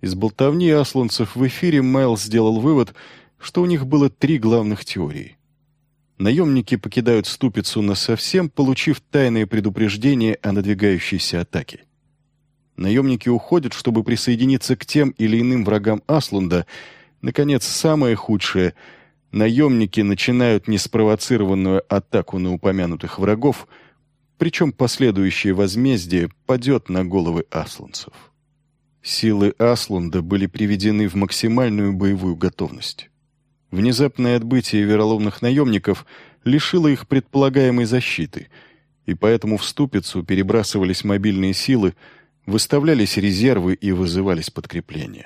Из болтовни асланцев в эфире Майлз сделал вывод, что у них было 3 главных теории. Наемники покидают Ступицу насовсем, получив тайное предупреждение о надвигающейся атаке. Наемники уходят, чтобы присоединиться к тем или иным врагам Аслунда. Наконец, самое худшее — наемники начинают неспровоцированную атаку на упомянутых врагов, причем последующее возмездие падет на головы асланцев. Силы Аслунда были приведены в максимальную боевую готовность. Внезапное отбытие вероломных наемников лишило их предполагаемой защиты, и поэтому в Ступицу перебрасывались мобильные силы, выставлялись резервы и вызывались подкрепления.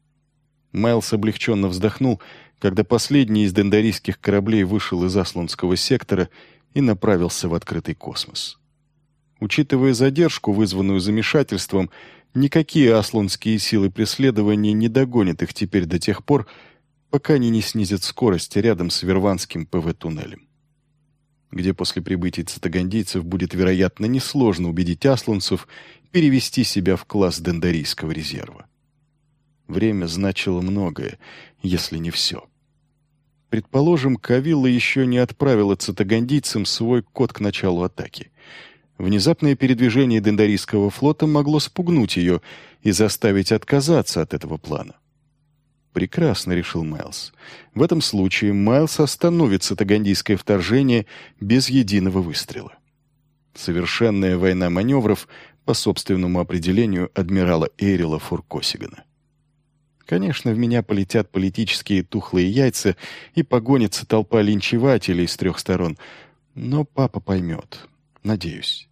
Майлз облегченно вздохнул, когда последний из дендарийских кораблей вышел из асландского сектора и направился в открытый космос. Учитывая задержку, вызванную замешательством, никакие асландские силы преследования не догонят их теперь до тех пор, пока они не снизят скорость рядом с Верванским ПВ-туннелем, где после прибытия цитагандийцев будет, вероятно, несложно убедить асланцев перевести себя в класс дендарийского резерва. Время значило многое, если не все. Предположим, Кавилла еще не отправила цитагандийцам свой код к началу атаки. Внезапное передвижение дендарийского флота могло спугнуть ее и заставить отказаться от этого плана. «Прекрасно», — решил Майлз. «В этом случае Майлз остановит цитагандийское вторжение без единого выстрела». Совершенная война маневров по собственному определению адмирала Эрила Фуркосигана. Конечно, в меня полетят политические тухлые яйца и погонится толпа линчевателей с 3 сторон, но папа поймет. Надеюсь.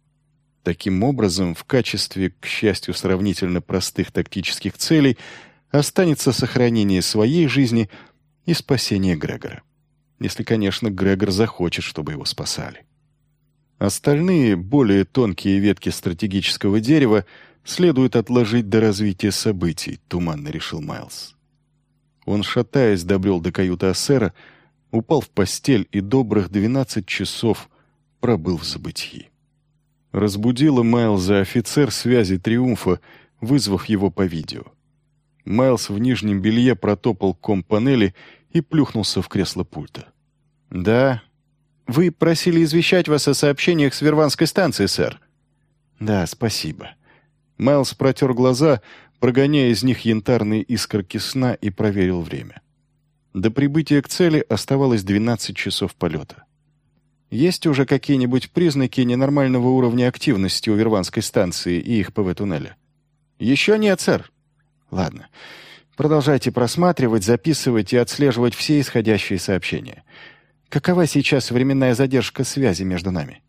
Таким образом, в качестве, к счастью, сравнительно простых тактических целей останется сохранение своей жизни и спасение Грегора. Если, конечно, Грегор захочет, чтобы его спасали. Остальные, более тонкие ветки стратегического дерева следует отложить до развития событий, туманно решил Майлз. Он, шатаясь, добрел до каюты Ассера, упал в постель и добрых 12 часов пробыл в забытьи. Разбудила Майлза офицер связи «Триумфа», вызвав его по видео. Майлз в нижнем белье протопал к ком-панели и плюхнулся в кресло пульта. «Да. Вы просили извещать вас о сообщениях с Верванской станции, сэр». «Да, спасибо». Майлз протер глаза, прогоняя из них янтарные искорки сна, и проверил время. До прибытия к цели оставалось 12 часов полета. «Есть уже какие-нибудь признаки ненормального уровня активности у Верванской станции и их ПВ-туннеля?» «Еще нет, сэр». «Ладно. Продолжайте просматривать, записывать и отслеживать все исходящие сообщения. Какова сейчас временная задержка связи между нами?»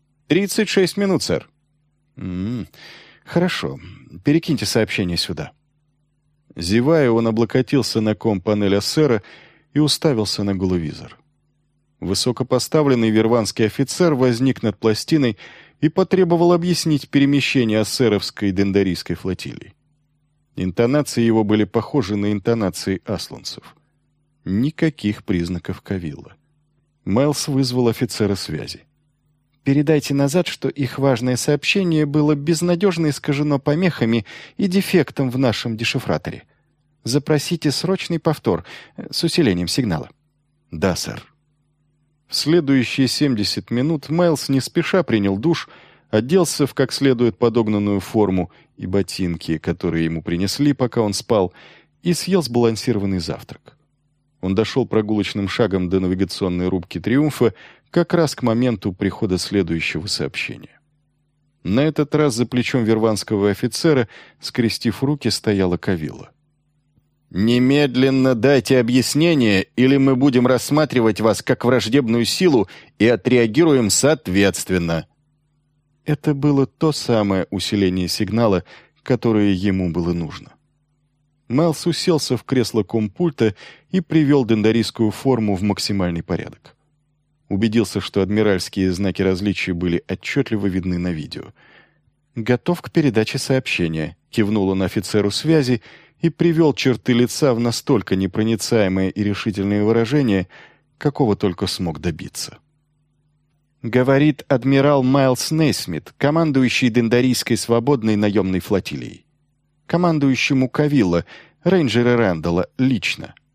36 минут, сэр». «Хорошо. Перекиньте сообщение сюда». Зевая, он облокотился на ком-панель Ассера и уставился на головизор. Высокопоставленный верванский офицер возник над пластиной и потребовал объяснить перемещение ассеровской дендарийской флотилии. Интонации его были похожи на интонации асланцев. Никаких признаков Кавилла. Майлз вызвал офицера связи. «Передайте назад, что их важное сообщение было безнадежно искажено помехами и дефектом в нашем дешифраторе. Запросите срочный повтор с усилением сигнала». «Да, сэр». В следующие 70 минут Майлз не спеша принял душ, оделся в как следует подогнанную форму и ботинки, которые ему принесли, пока он спал, и съел сбалансированный завтрак. Он дошел прогулочным шагом до навигационной рубки «Триумфа» как раз к моменту прихода следующего сообщения. На этот раз за плечом верванского офицера, скрестив руки, стояла Кавилла. «Немедленно дайте объяснение, или мы будем рассматривать вас как враждебную силу и отреагируем соответственно». Это было то самое усиление сигнала, которое ему было нужно. Майлз уселся в кресло компульта и привел дендарийскую форму в максимальный порядок. Убедился, что адмиральские знаки различия были отчетливо видны на видео. «Готов к передаче сообщения», — кивнул он офицеру связи и привел черты лица в настолько непроницаемое и решительное выражение, какого только смог добиться. Говорит адмирал Майлз Нейсмит, командующий дендарийской свободной наемной флотилией. командующему Кавилла, рейнджера Рэндалла, лично.